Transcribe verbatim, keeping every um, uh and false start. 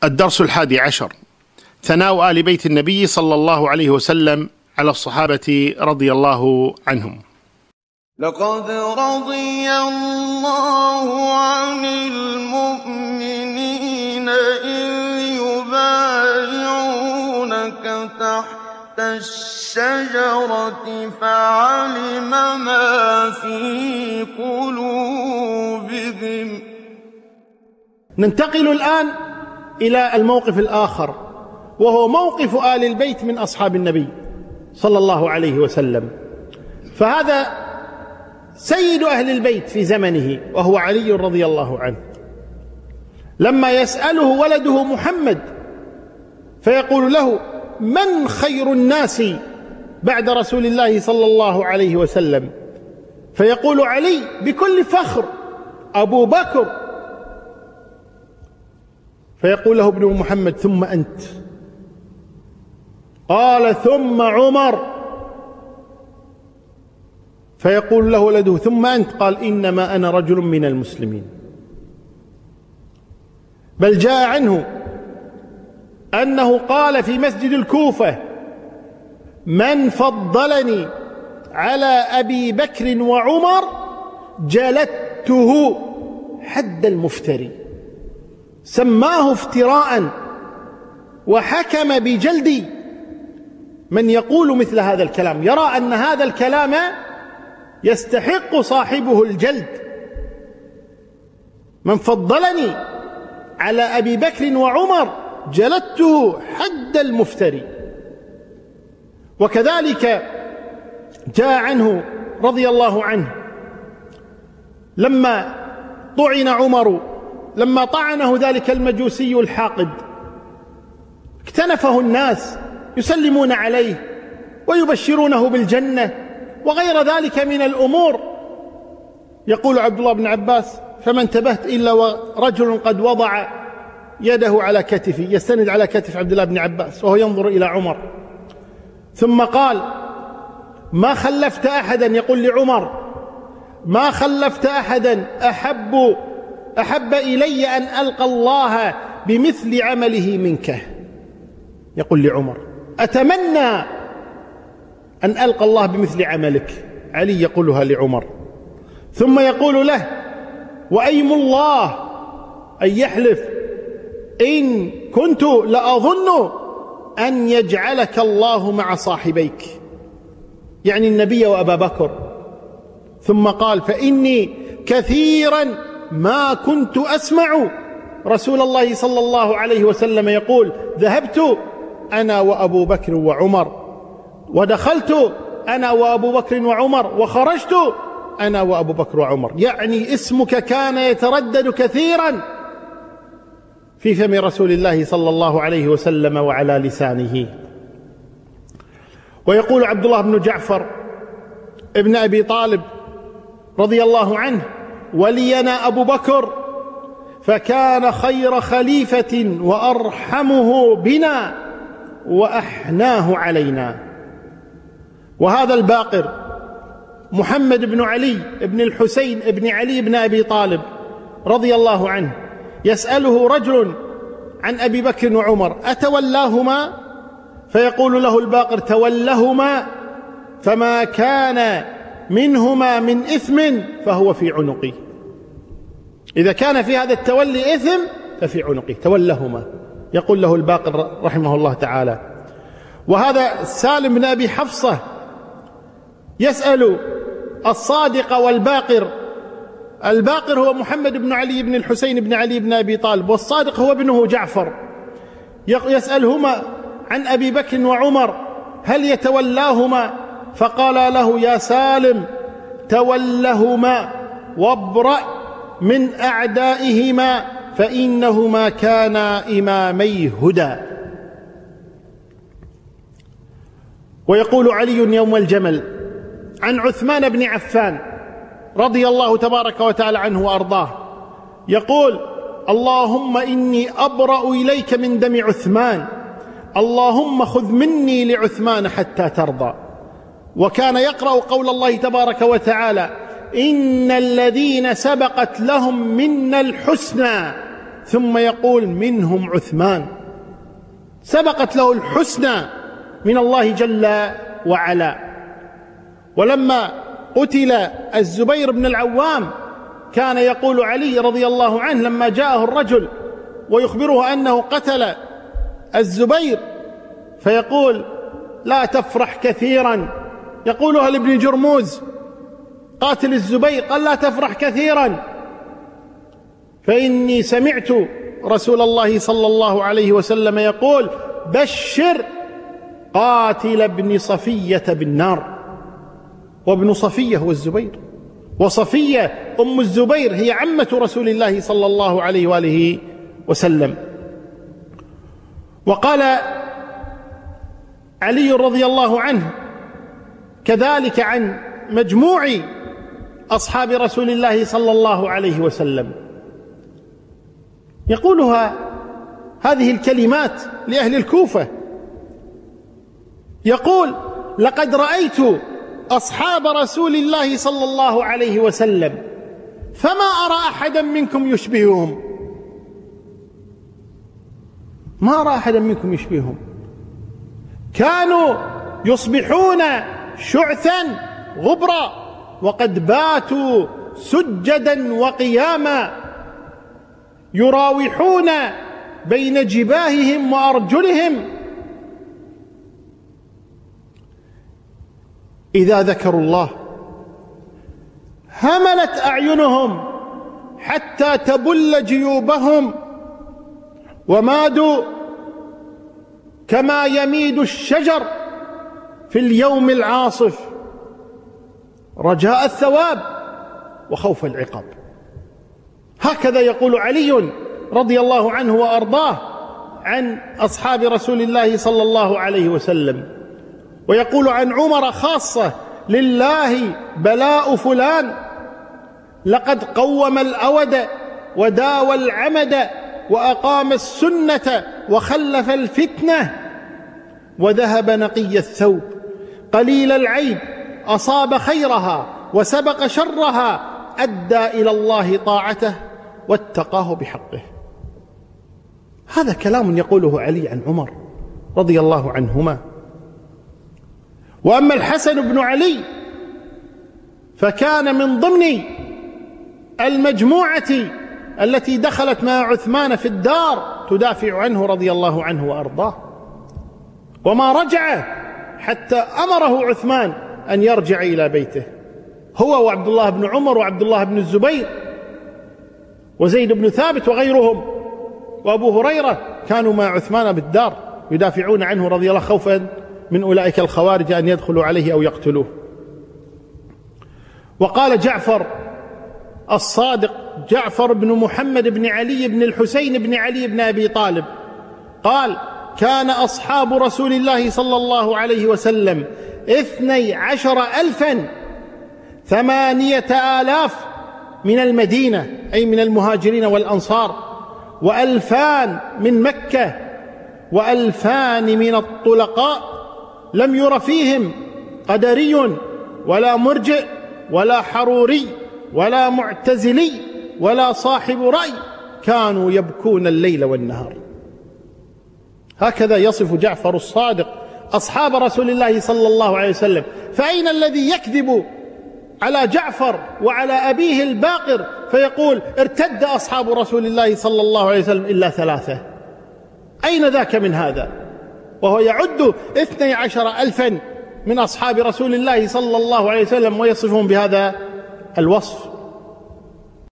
الدرس الحادي عشر: ثناء آل بيت النبي صلى الله عليه وسلم على الصحابة رضي الله عنهم. لقد رضي الله عن المؤمنين إذ يبايعونك تحت الشجرة فعلم ما في قلوبهم. ننتقل الآن إلى الموقف الآخر، وهو موقف آل البيت من أصحاب النبي صلى الله عليه وسلم. فهذا سيد أهل البيت في زمنه وهو علي رضي الله عنه، لما يسأله ولده محمد فيقول له: من خير الناس بعد رسول الله صلى الله عليه وسلم؟ فيقول علي بكل فخر: أبو بكر. فيقول له ابنه محمد: ثم أنت؟ قال: ثم عمر. فيقول له ولده: ثم أنت؟ قال: إنما أنا رجل من المسلمين. بل جاء عنه أنه قال في مسجد الكوفة: من فضلني على أبي بكر وعمر جلدته حد المفتري. سماه افتراء وحكم بجلد من يقول مثل هذا الكلام، يرى أن هذا الكلام يستحق صاحبه الجلد. من فضلني على أبي بكر وعمر جلدته حد المفتري. وكذلك جاء عنه رضي الله عنه لما طعن عمر، لما طعنه ذلك المجوسي الحاقد، اكتنفه الناس يسلمون عليه ويبشرونه بالجنة وغير ذلك من الأمور. يقول عبد الله بن عباس: فما انتبهت إلا ورجل قد وضع يده على كتفي، يستند على كتف عبد الله بن عباس وهو ينظر إلى عمر، ثم قال: ما خلفت أحدا، يقول لعمر: ما خلفت أحدا أحب أحب إلي أن ألقى الله بمثل عمله منك. يقول لعمر: أتمنى أن ألقى الله بمثل عملك. علي يقولها لعمر، ثم يقول له: وأيم الله أن يحلف إن كنت لأظن أن يجعلك الله مع صاحبيك، يعني النبي وأبا بكر. ثم قال: فإني كثيرا ما كنت أسمع رسول الله صلى الله عليه وسلم يقول: ذهبت أنا وأبو بكر وعمر، ودخلت أنا وأبو بكر وعمر، وخرجت أنا وأبو بكر وعمر. يعني اسمك كان يتردد كثيرا في فم رسول الله صلى الله عليه وسلم وعلى لسانه. ويقول عبد الله بن جعفر ابن أبي طالب رضي الله عنه: ولينا أبو بكر فكان خير خليفة وأرحمه بنا وأحناه علينا. وهذا الباقر محمد بن علي بن الحسين بن علي بن أبي طالب رضي الله عنه يسأله رجل عن أبي بكر وعمر: أتولاهما؟ فيقول له الباقر: تولهما، فما كان منهما من إثم فهو في عنقي. إذا كان في هذا التولي إثم ففي عنقي، تولهما. يقول له الباقر رحمه الله تعالى. وهذا سالم بن أبي حفصة يسأل الصادق والباقر. الباقر هو محمد بن علي بن الحسين بن علي بن أبي طالب، والصادق هو ابنه جعفر. يسألهما عن أبي بكر وعمر: هل يتولاهما؟ فقال له: يا سالم، تولهما وابرأ من أعدائهما فإنهما كانا إمامي هدى. ويقول علي يوم الجمل عن عثمان بن عفان رضي الله تبارك وتعالى عنه وأرضاه، يقول: اللهم إني أبرأ إليك من دم عثمان، اللهم خذ مني لعثمان حتى ترضى. وكان يقرأ قول الله تبارك وتعالى: إن الذين سبقت لهم منا الحسنى ثم يقول منهم عثمان، سبقت له الحسنى من الله جل وعلا. ولما قتل الزبير بن العوام كان يقول علي رضي الله عنه لما جاءه الرجل ويخبره أنه قتل الزبير فيقول لا تفرح كثيرا، يقولها لابن جرموز قاتل الزبير، قال لا تفرح كثيرا فإني سمعت رسول الله صلى الله عليه وسلم يقول بشر قاتل ابن صفية بالنار. وابن صفية هو الزبير، وصفية أم الزبير هي عمة رسول الله صلى الله عليه وآله وسلم. وقال علي رضي الله عنه كذلك عن مجموع أصحاب رسول الله صلى الله عليه وسلم، يقولها هذه الكلمات لأهل الكوفة، يقول لقد رأيت أصحاب رسول الله صلى الله عليه وسلم فما أرى أحدا منكم يشبههم، ما أرى أحدا منكم يشبههم، كانوا يصبحون شعثا غبرا وقد باتوا سجدا وقياما، يراوحون بين جباههم وأرجلهم، إذا ذكروا الله هملت أعينهم حتى تبل جيوبهم، ومادوا كما يميد الشجر في اليوم العاصف رجاء الثواب وخوف العقاب. هكذا يقول علي رضي الله عنه وأرضاه عن أصحاب رسول الله صلى الله عليه وسلم. ويقول عن عمر خاصة لله بلاء فلان لقد قوم الأود وداوى العمد وأقام السنة وخلف الفتنة وذهب نقي الثوب، قليل العيب أصاب خيرها وسبق شرها، أدى إلى الله طاعته واتقاه بحقه. هذا كلام يقوله علي عن عمر رضي الله عنهما. وأما الحسن بن علي فكان من ضمن المجموعة التي دخلت مع عثمان في الدار تدافع عنه رضي الله عنه وأرضاه، وما رجع حتى أمره عثمان أن يرجع إلى بيته، هو وعبد الله بن عمر وعبد الله بن الزبير وزيد بن ثابت وغيرهم وأبو هريرة كانوا مع عثمان بالدار يدافعون عنه رضي الله خوفا من أولئك الخوارج أن يدخلوا عليه أو يقتلوه. وقال جعفر الصادق جعفر بن محمد بن علي بن الحسين بن علي بن أبي طالب قال كان أصحاب رسول الله صلى الله عليه وسلم اثني عشر ألفا ثمانية آلاف من المدينة أي من المهاجرين والأنصار، وألفان من مكة، وألفان من الطلقاء لم ير فيهم قدري ولا مرجئ ولا حروري ولا معتزلي ولا صاحب رأي، كانوا يبكون الليل والنهار. هكذا يصف جعفر الصادق أصحاب رسول الله صلى الله عليه وسلم. فأين الذي يكذب على جعفر وعلى أبيه الباقر فيقول ارتد أصحاب رسول الله صلى الله عليه وسلم إلا ثلاثة؟ أين ذاك من هذا؟ وهو يعد اثني عشر ألفا من أصحاب رسول الله صلى الله عليه وسلم ويصفهم بهذا الوصف.